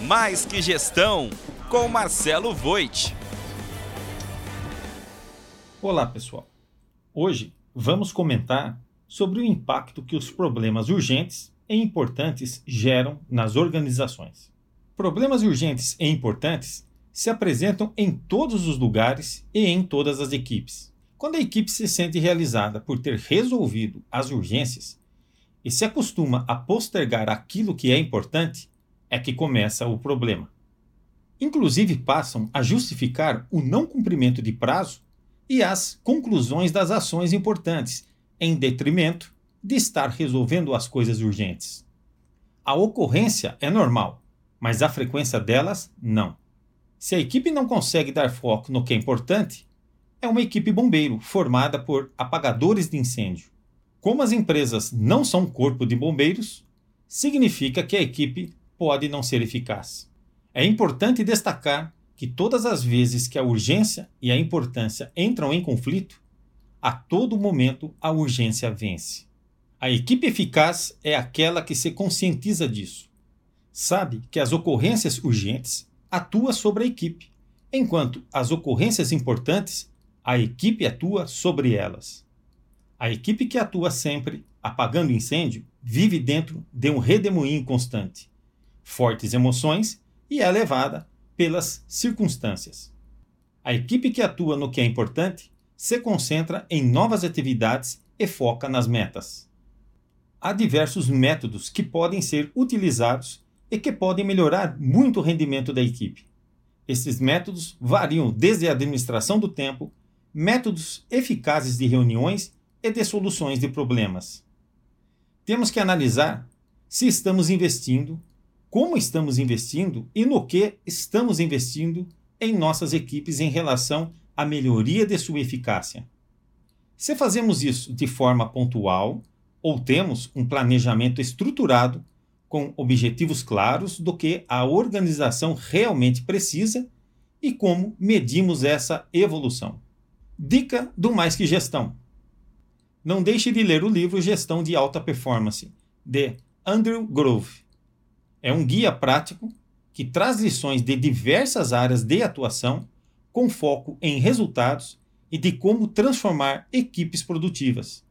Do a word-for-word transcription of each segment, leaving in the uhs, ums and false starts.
Mais que Gestão, com Marcelo Voit. Olá, pessoal. Hoje vamos comentar sobre o impacto que os problemas urgentes e importantes geram nas organizações. Problemas urgentes e importantes se apresentam em todos os lugares e em todas as equipes. Quando a equipe se sente realizada por ter resolvido as urgências e se acostuma a postergar aquilo que é importante, é que começa o problema. Inclusive passam a justificar o não cumprimento de prazo e as conclusões das ações importantes, em detrimento de estar resolvendo as coisas urgentes. A ocorrência é normal, mas a frequência delas, não. Se a equipe não consegue dar foco no que é importante, é uma equipe bombeiro formada por apagadores de incêndio. Como as empresas não são corpo de bombeiros, significa que a equipe pode não ser eficaz. É importante destacar que todas as vezes que a urgência e a importância entram em conflito, a todo momento a urgência vence. A equipe eficaz é aquela que se conscientiza disso. Sabe que as ocorrências urgentes atuam sobre a equipe, enquanto as ocorrências importantes, a equipe atua sobre elas. A equipe que atua sempre apagando incêndio vive dentro de um redemoinho constante, fortes emoções e é levada pelas circunstâncias. A equipe que atua no que é importante se concentra em novas atividades e foca nas metas. Há diversos métodos que podem ser utilizados e que podem melhorar muito o rendimento da equipe. Esses métodos variam desde a administração do tempo, métodos eficazes de reuniões e de soluções de problemas. Temos que analisar se estamos investindo, como estamos investindo e no que estamos investindo em nossas equipes em relação à melhoria de sua eficácia. Se fazemos isso de forma pontual ou temos um planejamento estruturado com objetivos claros do que a organização realmente precisa e como medimos essa evolução. Dica do Mais que Gestão. Não deixe de ler o livro Gestão de Alta Performance, de Andrew Grove. É um guia prático que traz lições de diversas áreas de atuação com foco em resultados e de como transformar equipes produtivas.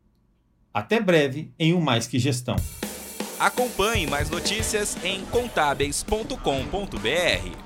Até breve em um Mais que Gestão. Acompanhe mais notícias em contábeis ponto com ponto br.